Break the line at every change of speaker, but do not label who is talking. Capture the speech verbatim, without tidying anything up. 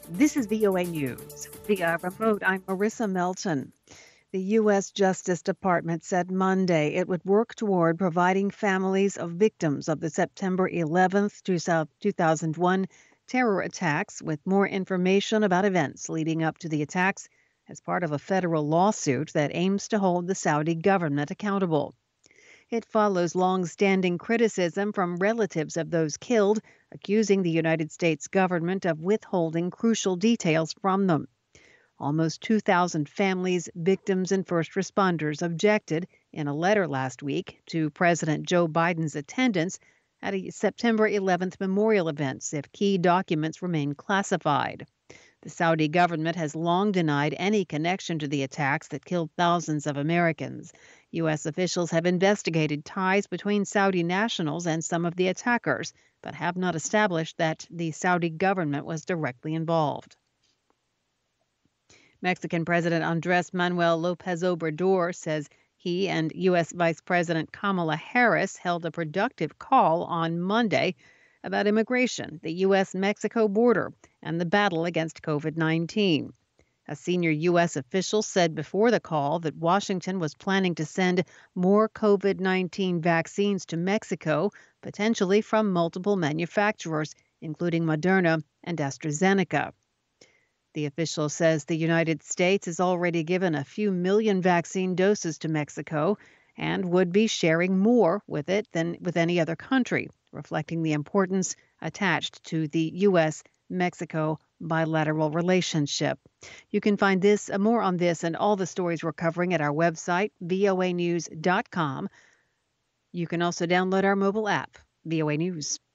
This is V O A News. Via remote, I'm Marissa Melton. The U S. Justice Department said Monday it would work toward providing families of victims of the September eleventh, two thousand one terror attacks with more information about events leading up to the attacks as part of a federal lawsuit that aims to hold the Saudi government accountable. It follows long-standing criticism from relatives of those killed, accusing the United States government of withholding crucial details from them. Almost two thousand families, victims, and first responders objected in a letter last week to President Joe Biden's attendance at a September eleventh memorial events if key documents remain classified. The Saudi government has long denied any connection to the attacks that killed thousands of Americans. U S officials have investigated ties between Saudi nationals and some of the attackers, but have not established that the Saudi government was directly involved. Mexican President Andres Manuel Lopez Obrador says he and U S. Vice President Kamala Harris held a productive call on Monday about immigration, the U S Mexico border, and the battle against COVID nineteen. A senior U S official said before the call that Washington was planning to send more COVID nineteen vaccines to Mexico, potentially from multiple manufacturers, including Moderna and AstraZeneca. The official says the United States has already given a few million vaccine doses to Mexico and would be sharing more with it than with any other country, reflecting the importance attached to the U S Mexico bilateral relationship. You can find this uh, more on this and all the stories we're covering at our website, V O A news dot com. You can also download our mobile app, V O A News.